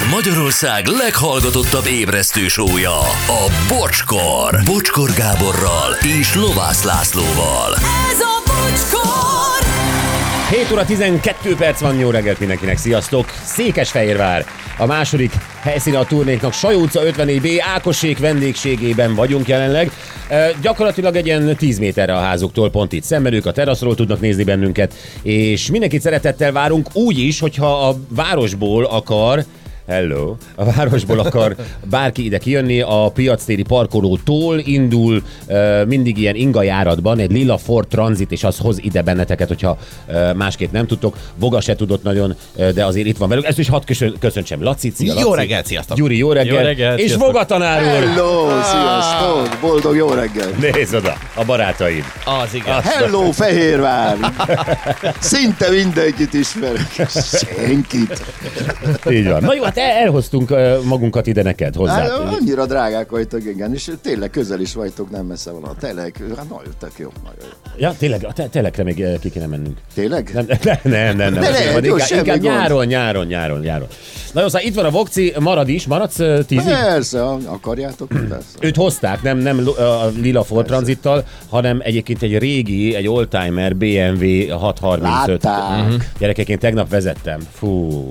Magyarország leghallgatottabb ébresztő show-ja, a Bocskor. Bocskor Gáborral és Lovász Lászlóval. Ez a Bocskor! 7 óra 12 perc van, jó reggelt mindenkinek, sziasztok! Székesfehérvár, a második helyszíne a turnéknak, Sajó utca 54B, Ákosék vendégségében vagyunk jelenleg. Gyakorlatilag egy ilyen 10 méterre a házuktól, pont itt szemben, ők a teraszról tudnak nézni bennünket, és mindenkit szeretettel várunk úgy is, hogyha a városból akar, a városból akar bárki ide kijönni, a piactéri parkolótól indul mindig ilyen ingajáratban egy lila Ford Transit, és az hoz ide benneteket, hogyha másképp nem tudtok. Boga se tudott nagyon, de azért itt van velük. Ezt is hadd köszöntsem. Laci, szia, Laci. Jó reggelt, sziasztok! Gyuri, jó reggelt. Jó reggelt, és sziasztok. Boga tanár úr. Hello, sziasztok! Boldog jó reggel! Nézd oda, a barátaid. Az igen. Hello, Fehérvár! Szinte mindenkit ismerek. Senkit. Így van. Na jó, hát elhoztunk magunkat ide neked hozzá. Hát, annyira drágák vagytok, igen, és tényleg közel is vagytok, nem messze van a telek. Hát nagyon tök jó, nagyon jó. Ja, tényleg, a telekre még ki kéne mennünk. Tényleg? Nem. De lehet, jó, semmi inkább gond. nyáron. Na jó, szóval itt van a Vokci, maradsz 10-ig? Persze, akarjátok, persze. Őt hozták, nem a lila Ford Transittal, hanem egyébként egy régi, egy oldtimer BMW 635. Látták. Gyerekek, én tegnap vezettem. Fú.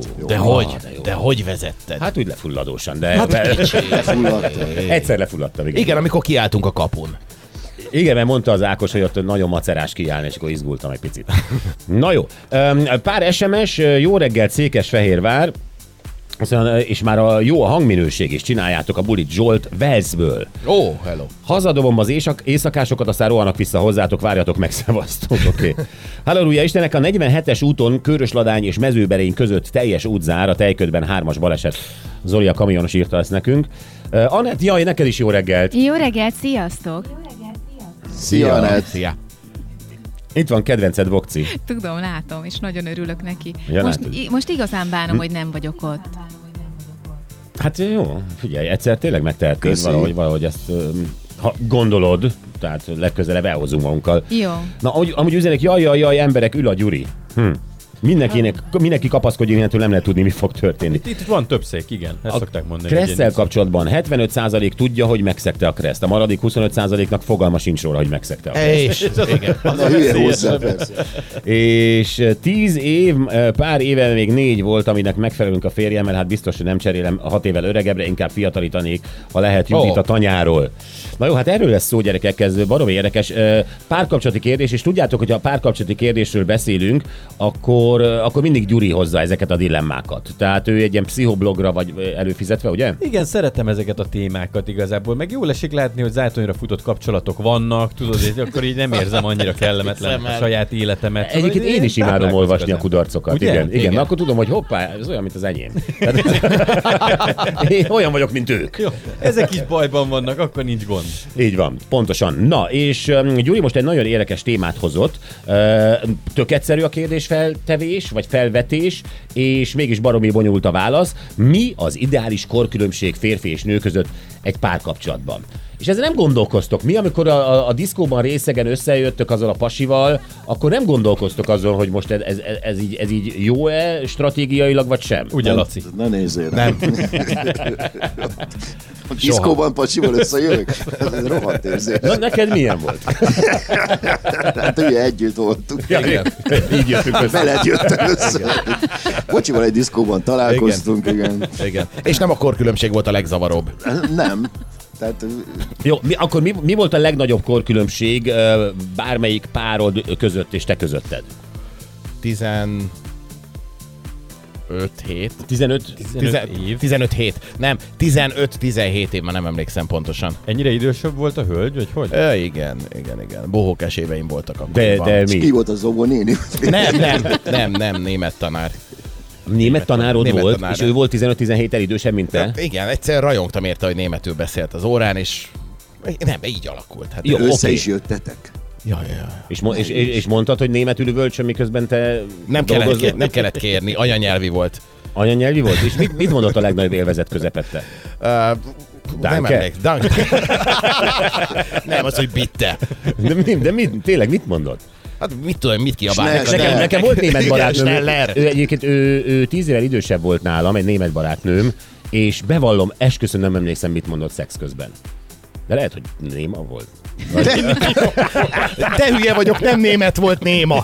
De hogy vezetted? Hát úgy lefulladósan, de Fulladtam. egyszer lefulladtam. Igen, amikor kiálltunk a kapun. Igen, mert mondta az Ákos, hogy ott nagyon macerás kiállni, és akkor izgultam egy picit. Na jó, pár SMS, jó reggelt Székesfehérvár, aztán, és már jó a hangminőség, és csináljátok a bulit Zsolt Velszből. Ó, hello. Hazadobom az éjszakásokat, aztán rohannak vissza hozzátok, várjatok meg, szevasztok, oké. Halleluja Istenek, a 47-es úton Körösladány és Mezőberény között teljes útzár, a Tejködben 3-as baleset. Zoli a kamionos írta ezt nekünk. Anett, jaj, neked is jó reggelt. Jó reggelt, sziasztok! Szia, Anett. Szia. Itt van kedvenced, Vokci. Tudom, látom, és nagyon örülök neki. Ja, Most igazán bánom, hogy nem vagyok ott. Hát jó, figyelj, egyszer tényleg megtehetnéd Köszi. valahogy ezt, ha gondolod, tehát legközelebb elhozunk magunkkal. Jó. Na, amúgy üzenek, jaj, emberek, ül a Gyuri. Mindenki kapaszkodjon, innentől nem lehet tudni, mi fog történni. Itt van több szék, igen. Ezt szokták mondani. Kresszel kapcsolatban 75% tudja, hogy megszegte a Kreszt. A maradék 25%-nak fogalma sincs róla, hogy megszegte a Kreszt. És igen. Ne hülye hozzá, persze. És 10 év, pár éve még 4 volt, aminek megfelelünk a férjemmel, hát biztos, hogy nem cserélem 6 évvel öregebbre, inkább fiatalítanék, ha lehet Judit a tanyáról. Na jó, hát erről lesz szó, gyerekek, ez baromi érdekes. Párkapcsolati kérdés, és tudjátok, hogy ha párkapcsolati kérdésről beszélünk, akkor mindig Gyuri hozza ezeket a dilemmákat. Tehát ő egy ilyen pszichoblogra vagy előfizetve, ugye? Igen, szeretem ezeket a témákat igazából, meg jól esik látni, hogy zátonyra futott kapcsolatok vannak, tudod, és akkor így nem érzem annyira kellemetlen a saját életemet. Egyébként én is imádom olvasni a kudarcokat. Ugye? Igen. Na, akkor tudom, hogy hoppá, ez olyan, mint az enyém. Én olyan vagyok, mint ők. Jó, ezek is bajban vannak, akkor nincs gond. Így van, pontosan. Na, és Gyuri most egy nagyon érdekes témát hozott. Tök egyszerű a kérdésfeltevés, vagy felvetés, és mégis baromi bonyolult a válasz. Mi az ideális korkülönbség férfi és nő között egy párkapcsolatban? És ezzel nem gondolkoztok. Mi, amikor a diszkóban részegen összejöttök azzal a pasival, akkor nem gondolkoztok azon, hogy most ez így jó-e stratégiailag, vagy sem? Ugye, Laci? Ne nézzél. Nem. A diszkóban pacsival összejövök? Ez rohadt érzés. Na, neked milyen volt? Hát ugye együtt voltunk. Ja, így jöttünk össze. Veled jöttem össze. Pocsival egy diszkóban találkoztunk, igen. És nem a korkülönbség volt a legzavaróbb. Nem. Tehát Jó, akkor mi volt a legnagyobb korkülönbség bármelyik párod között és te közötted? 15 hét. 15? 15 hét. Nem, 15-17 év, már nem emlékszem pontosan. Ennyire idősebb volt a hölgy, vagy hogy? Igen. Bohókás éveim voltak akkor. De ki mi? volt a Zobó néni? Nem, német tanár. Német tanárod Német volt, tanár. és ő volt 15-17-el idősebb, mint te? Igen, egyszer rajongtam érte, hogy németül beszélt az órán, és nem, így alakult. Hát Jó, Össze oké. is jöttetek. Ja. És mondtad, hogy németül üvölcsön, miközben te Nem kellett kérni, anyanyelvi volt. Anyanyelvi volt? És mit mondott a legnagyobb élvezet közepette? Nem emlékszem. Nem, az, hogy bitte. De tényleg mit mondott? Hát mit tudom, mit kiabálnak? Nekem volt német barátnőm. Schneller. Ő egyébként ő 10 évvel idősebb volt nálam, egy német barátnőm, és bevallom, esküszöm, nem emlékszem, mit mondott szex közben. De lehet, hogy néma volt. Te hülye vagyok, nem német volt, néma.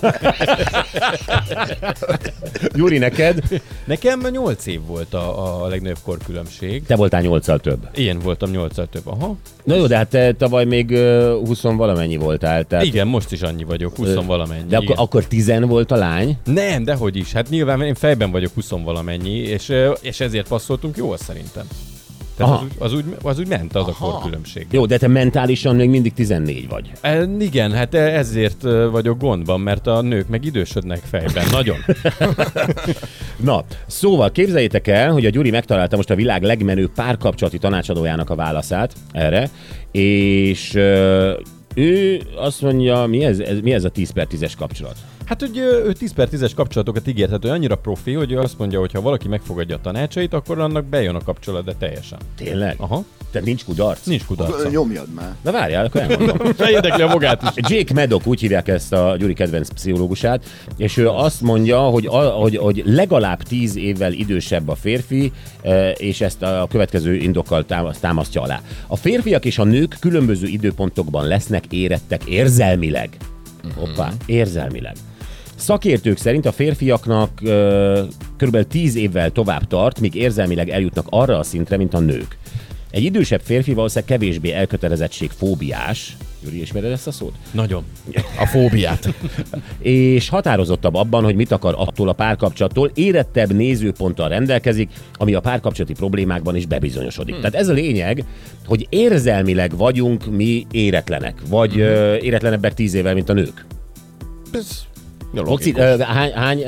Gyuri, neked? Nekem 8 év volt a legnagyobb korkülönbség. Te voltál 8-al több. Ilyen voltam 8-al több. Aha. Na jó, de hát te tavaly még 20 valamennyi voltál. Tehát... Igen, most is annyi vagyok, 20 valamennyi. De akkor 10 volt a lány? Nem, dehogy is. Hát nyilván én fejben vagyok 20 valamennyi, és ezért passzoltunk jól szerintem. Tehát az úgy ment az a korkülönbség. Jó, de te mentálisan még mindig 14 vagy. Igen, hát ezért vagyok gondban, mert a nők meg idősödnek fejben. Nagyon. Na, szóval képzeljétek el, hogy a Gyuri megtalálta most a világ legmenőbb párkapcsolati tanácsadójának a válaszát erre, és ő azt mondja, mi ez a 10/10-es kapcsolat? Hát, hogy ő 10/10-es kapcsolatokat ígérhet, hogy annyira profi, hogy ő azt mondja, hogy ha valaki megfogadja a tanácsait, akkor annak bejön a kapcsolat, de teljesen. Tényleg? Aha. Tehát nincs kudarc? Nincs kudarca. Nyomjad már. Na várjál, akkor elmondom. Érdekli a magát is. Jake Maddock, úgy hívják ezt a Gyuri kedvenc pszichológusát, és ő azt mondja, hogy legalább 10 évvel idősebb a férfi, és ezt a következő indokkal támasztja alá. A férfiak és a nők különböző időpontokban lesznek érettek érzelmileg. Hoppá, érzelmileg. Szakértők szerint a férfiaknak kb. 10 évvel tovább tart, míg érzelmileg eljutnak arra a szintre, mint a nők. Egy idősebb férfi valószínűleg kevésbé elkötelezettség fóbiás. Gyuri, ismered ezt a szót? Nagyon. A fóbiát. És határozottabb abban, hogy mit akar attól a párkapcsolattól, érettebb nézőponttal rendelkezik, ami a párkapcsolati problémákban is bebizonyosodik. Tehát ez a lényeg, hogy érzelmileg vagyunk mi éretlenek, vagy éretlenebbek 10 évvel, mint a nők. Boci, hány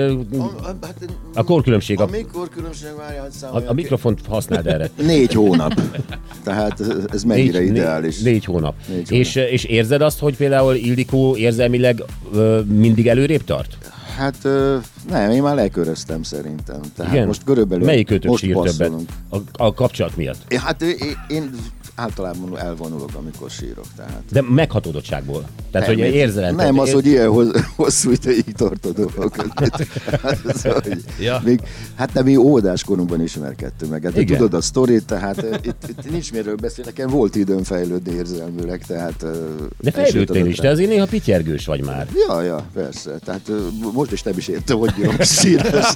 a korkülönbség? A korkülönbség, várjál, a mikrofont használd erre. 4 hónap. Tehát ez mennyire ideális. 4 hónap. És érzed azt, hogy például Ildikó érzelmileg mindig előrébb tart? Hát nem, én már leköröztem szerintem. Tehát igen? Most körülbelül melyik kötök most sír többet? A kapcsolat miatt? Hát én általában elvonulok, amikor sírok. Tehát. De meghatódottságból. Tehát, hogy érzelem. Nem az, hogy ilyen hosszú ideig tart a dolog. Hát nem, mi óvodáskorunkban ismerkedtünk meg. Hát tudod a sztorit, tehát itt nincs miről beszélni. Nekem volt időm fejlődni érzelmileg, tehát... De fejlődtél is, te azért néha pityergős vagy már. Ja, persze. Tehát most is nem is értem, hogy bírom sírást.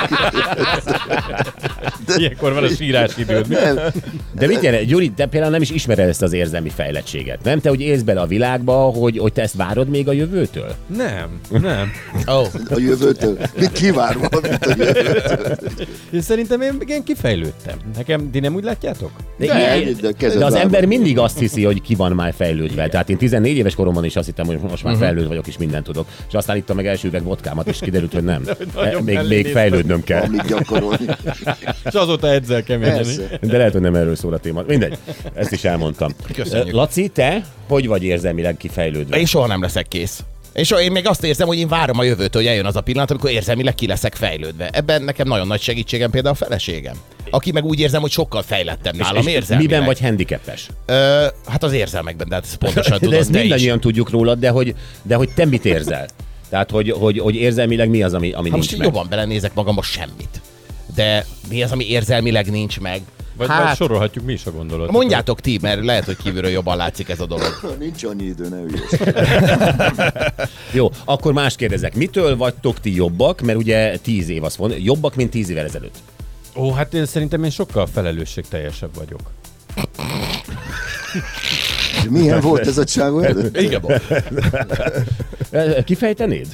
Ilyenkor van a sírás időd. De mit jelent, Gyuri, te például nem is ismered ezt az érzelmi fejlettséget, nem? Te úgy élsz bele a világba, hogy te ezt várod még a jövőtől? Nem. Oh. A jövőtől? Mit kivárva, mint a jövőtől? Én szerintem én kifejlődtem. Nekem, ti nem úgy látjátok? De az ember mindig azt hiszi, hogy ki van már fejlődve. Igen. Tehát én 14 éves koromban is azt hittem, hogy most már fejlőd vagyok, és mindent tudok. És aztán ittam meg első üveg vodkámat, és kiderült, hogy nem. Még fejlődnöm kell. Amit gyakorolni. És azóta edzel keményen. De lehet, hogy nem erről szól a téma. Mindegy, ezt is elmondtam. Köszönjük. Laci, te hogy vagy érzelmileg kifejlődve? Én soha nem leszek kész. És én még azt érzem, hogy én várom a jövőt, hogy eljön az a pillanat, amikor érzelmileg ki leszek fejlődve. Ebben nekem nagyon nagy segítségem például a feleségem. Aki meg úgy érzem, hogy sokkal fejlettebb nálam érzelmileg. Miben vagy handicapes? Hát az érzelmekben, de hát ezt pontosan tudod. De ezt mindannyian tudjuk rólad, de hogy te mit érzel? Tehát, hogy érzelmileg mi az, ami nincs most meg? Jobban belenézek magamba, semmit. De mi az, ami érzelmileg nincs meg? Vagy sorolhatjuk mi is a gondolatot. Mondjátok ti, mert lehet, hogy kívülről jobban látszik ez a dolog. Nincs annyi idő, ne ügyes. Jó, akkor más kérdezek. Mitől vagytok ti jobbak? Mert ugye 10 év azt mondja. Jobbak, mint 10 évvel ezelőtt. Ó, hát szerintem én sokkal felelősségteljesebb vagyok. Milyen volt ez a csávó előtt? Igen, Kifejtenéd?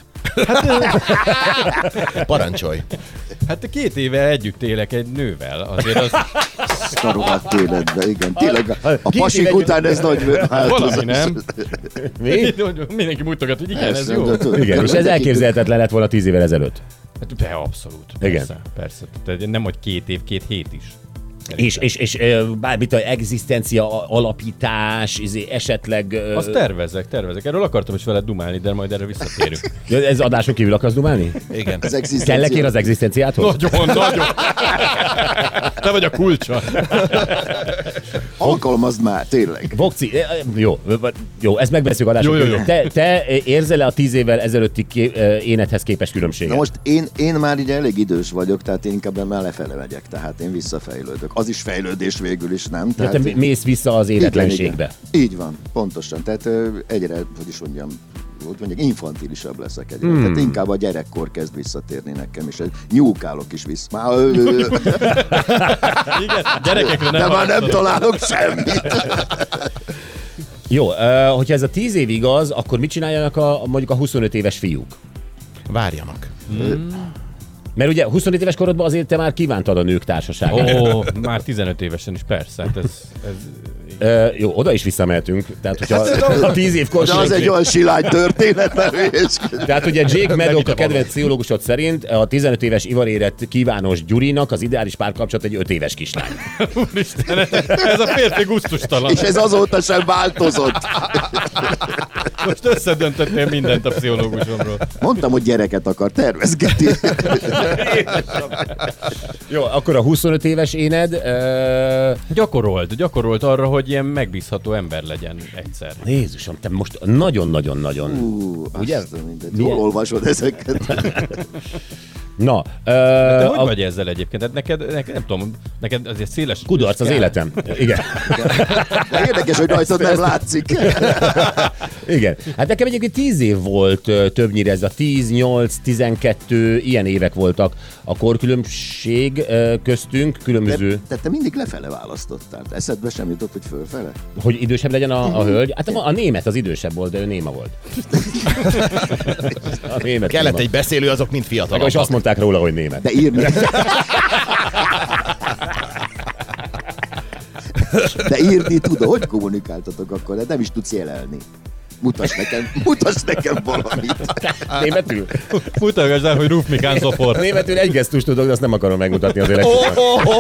Parancsolj. Hát 2 éve együtt élek egy nővel, azért az... Szarogat életbe, igen. Tényleg a pasik után ez nagy változás. Valami, nem? Mi? Mindenki mutogat, hogy igen, ez jó. Igen, és ez elképzelhetetlen lett volna 10 évvel ezelőtt. Hát de abszolút. Igen. Persze. Tehát nem, hogy 2 év, 2 hét is. És bármit, egzisztencia alapítás, esetleg... Azt tervezek. Erről akartam is veled dumálni, de majd erre visszatérünk. Ez adáson kívül akarsz dumálni? Igen. Kell-e kér az egzisztenciáthoz? Nagyon. Te vagy a kulcsa. Alkalmazd már, tényleg. Vokci, jó, ezt megbeszéljük adásra. Jó. Te érzel-e a 10 évvel ezelőtti énedhez képest különbséget? Na most én már így elég idős vagyok, tehát én inkább már lefele megyek, tehát én visszafejlődök. Az is fejlődés végül is, nem? De Tehát te mész vissza az életlenségbe. igen. Így van, pontosan. Tehát egyre, hogy is mondjam, infantilisabb leszek egyre. Tehát inkább a gyerekkor kezd visszatérni nekem, és nyúkálok is vissza. Igen, gyerekekre De már nem találok semmit. Jó, hogyha ez a 10 év igaz, akkor mit csináljanak mondjuk a 25 éves fiúk? Várjanak. Mert ugye 25 éves korodban azért te már kívántad a nők társaságát. Már 15 évesen is, persze. Hát ez Jó, oda is visszamehetünk. Tehát, hogyha a 10 évkor... De az egy olyan silány történet, nem hülyeskedj. Tehát ugye Jake Maddock, a kedvenc pszichológusod szerint a 15 éves ivarérett kívános Gyurinak az ideális párkapcsolat egy 5 éves kislány. Úristen, ez a férfi gusztustalan. És ez azóta sem változott. Most összedöntöttél mindent a pszichológusomról. Mondtam, hogy gyereket akar, tervezgeti. Jó, akkor a 25 éves éned... Gyakorolt arra, hogy ilyen megbízható ember legyen egyszer. Jézusom, te most nagyon-nagyon-nagyon... Ugye? Jól olvasod ezeket. Na, De hogy vagy ezzel egyébként? Hát neked nem tudom, neked azért széles... Kudarc az életem. Igen. De érdekes, hogy rajtad nem látszik. Igen. Hát nekem egyébként 10 év volt többnyire, ez a 10, 8, 12, ilyen évek voltak a korkülönbség köztünk, különböző... Te mindig lefele választottál. Eszedbe sem jutott, hogy fölfele? Hogy idősebb legyen a hölgy? Hát a német az idősebb volt, de ő néma volt. A német Kellett néma. egy beszélő, azok mind fiatalabbak. És azt mondták róla, hogy német. De írni... De írni tudod, hogy kommunikáltatok akkor? De nem is tudsz jelelni. Mutasd nekem valamit. Németül? Mutatgass el, hogy Ruf Mikán Zopor. Németül egy gesztust tudok, de azt nem akarom megmutatni az életemben.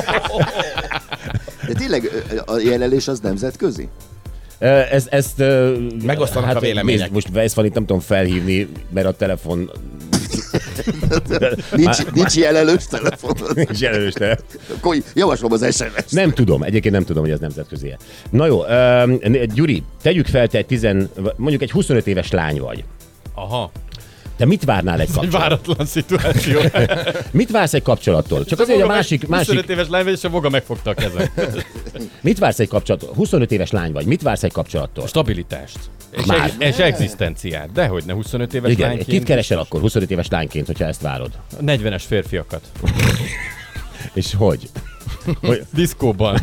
De tényleg a jelelés az nemzetközi? Ezt Megosztanak a vélemények. Nézd, most ezt van itt, nem tudom felhívni, mert a telefon... Nincs jelelős telefonod. Nincs jelölős telefon. Akkor javaslom az SMS-t. Nem tudom, egyébként nem tudom, hogy ez nemzetközi-e. Na jó, Gyuri, tegyük fel, te mondjuk egy 25 éves lány vagy. Aha. Te mit várnál egy Egy kapcsolattól? váratlan szituáció. Mit vársz egy kapcsolattól? Csak azért, hogy a másik... 25 éves lány vagy, és a voga megfogta a kezem. Mit vársz egy kapcsolattól? 25 éves lány vagy, mit vársz egy kapcsolattól? Stabilitást. Már. És egzisztenciát. Dehogy ne 25 éves Igen, lányként. kit keresel akkor 25 éves lányként, hogyha ezt várod? 40-es férfiakat. És hogy? Diszkóban.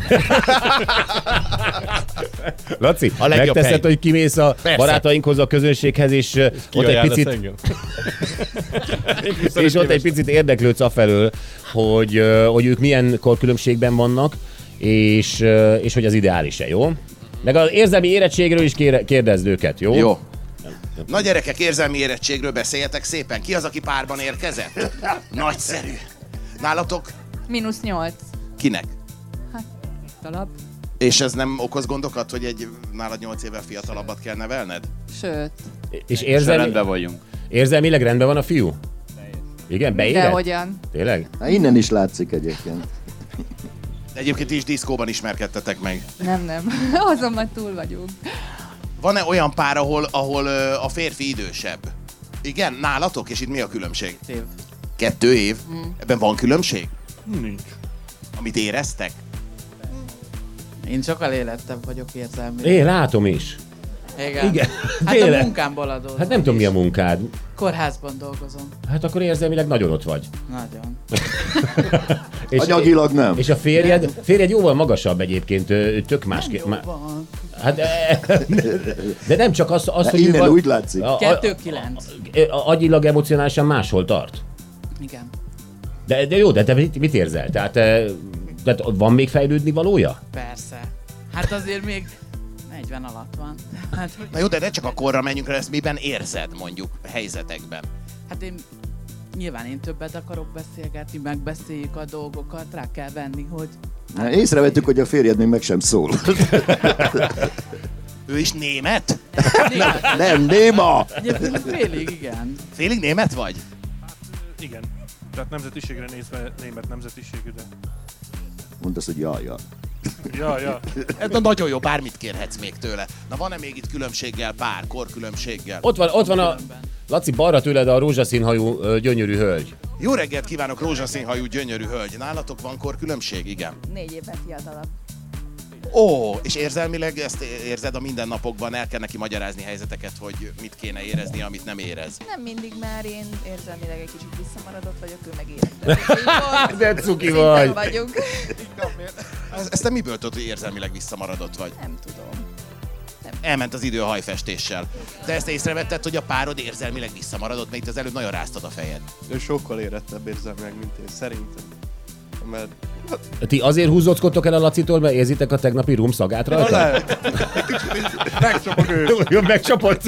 Laci, A legjobb megteszed, hely. hogy kimész a Persze. barátainkhoz, a közönséghez, és ott egy picit érdeklődsz afelől, hogy ők milyen korkülönbségben vannak, és hogy az ideális-e, jó? Meg az érzelmi érettségről is kérdezd őket, jó? Jó. Na gyerekek, érzelmi érettségről beszéljetek szépen. Ki az, aki párban érkezett? Nagyszerű. Nálatok? -8. Kinek? Talap. És ez nem okoz gondokat, hogy egy nálad 8 évvel fiatalabbat kell nevelned? Sőt. És vagyunk. érzelmileg rendben van a fiú? Igen, De beérett? hogyan? Tényleg? Hát innen is látszik egyébként. De egyébként is diszkóban ismerkedtetek meg. Nem. Azonban túl vagyunk. Van-e olyan pár, ahol a férfi idősebb? Igen, nálatok? És itt mi a különbség? 2 év. 2 év? Ebben van különbség? Nincs. Amit éreztek? Én sokkal élettebb vagyok érzelmi. Én látom is. Igen. Igen. Hát Tényleg. a munkámból adódom. Hát nem tudom, mi a munkád. Kórházban dolgozom. Hát akkor érzelmileg nagyon ott vagy. Nagyon. És, Anyagilag nem. és a férjed jóval magasabb egyébként, ő tök más. Van. Hát, de nem csak az hogy Innen van, úgy látszik. 2-9. agyilag, emocionálisan máshol tart. Igen. De jó, de te mit érzel? Tehát van még fejlődni valója? Persze. Hát azért még 40 alatt van. Hát, Na jó, de ne csak a korra menjünk rá, ezt miben érzed mondjuk helyzetekben? hát nyilván én többet akarok beszélgetni, megbeszéljük a dolgokat, rá kell venni, hogy... Észrevettük, hogy a férjed még meg sem szól. Ő is német? Nem, néma! Félig, igen. Félig német vagy? Igen. Tehát nemzetiségre nézve német nemzetiségű, de... Mondd azt, hogy ja. Ja. Ez nagyon jó, bármit kérhetsz még tőle. Na van-e még itt különbséggel, pár korkülönbséggel? Ott van a... Laci, balra tőled a rózsaszínhajú gyönyörű hölgy. Jó reggelt kívánok, rózsaszínhajú gyönyörű hölgy. Nálatok van korkülönbség? Igen. 4 évvel fiatalabb. Ó, és érzelmileg ezt érzed a mindennapokban, el kell neki magyarázni helyzeteket, hogy mit kéne érezni, amit nem érez. Nem mindig, már én érzelmileg egy kicsit visszamaradott vagyok, ő meg érett. De cuki vagy. vagyunk. Ezt te miből tudod, hogy érzelmileg visszamaradott vagy? Nem tudom. Elment az idő a hajfestéssel. Te ezt észrevetted, hogy a párod érzelmileg visszamaradott, mert itt az előbb nagyon ráztad a fejed. Ő sokkal érettebb érzelmileg, mint én, szerintem. Mert... Ti azért húzóckodtok el a Lacitól, mert érzitek a tegnapi rum szagát rajta? Lehet. Megcsapok őt. Jó, megcsapott.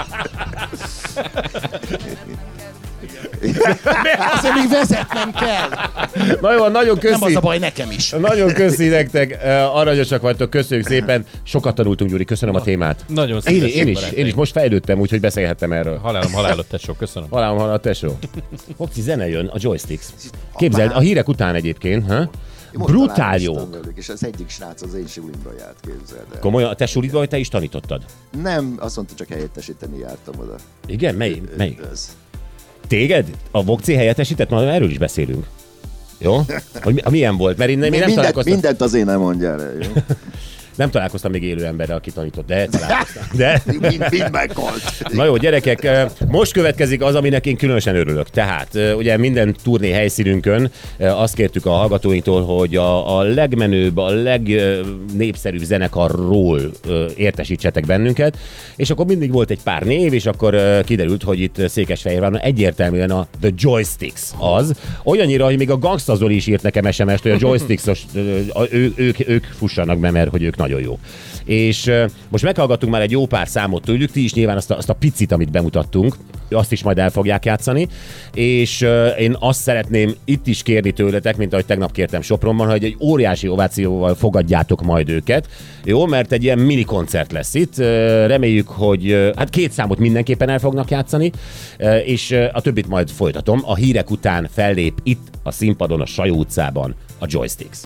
Azért még vezetnem kell. Na jó, nagyon köszi. Nem az a baj, nekem is. Nagyon köszi nektek, aranyosak vagytok, köszönjük szépen. Sokat tanultunk, Gyuri, köszönöm a témát. Nagyon Én is most fejlődtem, úgyhogy beszélhettem erről. Halálom, tesó, köszönöm. Halálom, tesó. Hoppci, zene jön, a Joysticks. Képzeld, a hírek után egyébként, ha? Brutál jó. És az egyik srác az én sulimba járt, képzeld el. Komolyan, a te sulidba, vagy te is tanítottad? Nem, azt mondta, csak helyettesíteni jártam oda. Igen? Melyik? Ez. Téged? A Vokci helyettesített? Majd erről is beszélünk. Jó? Hogy milyen volt? Mert én nem találkoztam. Mindent azért nem mondjál el, jó? Nem találkoztam még élő emberrel, aki tanított, de találkoztam. De... Mind meghalt. Na jó, gyerekek, most következik az, aminek én különösen örülök. Tehát ugye minden turné helyszínünkön azt kértük a hallgatóinktól, hogy a legmenőbb, a legnépszerűbb zenekarról értesítsetek bennünket, és akkor mindig volt egy pár név, és akkor kiderült, hogy itt Székesfehérváron egyértelműen a The Joysticks az. Olyannyira, hogy még a Gangsta Zoli is írt nekem SMS-t, hogy a Joysticks, ők fussanak be, mert hogy ők nagyon jó. És most meghallgattunk már egy jó pár számot tőlük, ti is nyilván azt a picit, amit bemutattunk, azt is majd el fogják játszani, és én azt szeretném itt is kérni tőletek, mint ahogy tegnap kértem Sopronban, hogy egy óriási ovációval fogadjátok majd őket, jó, mert egy ilyen mini koncert lesz itt, reméljük, hogy hát 2 számot mindenképpen el fognak játszani, és a többit majd folytatom. A hírek után fellép itt a színpadon, a Sajó utcában a Joysticks.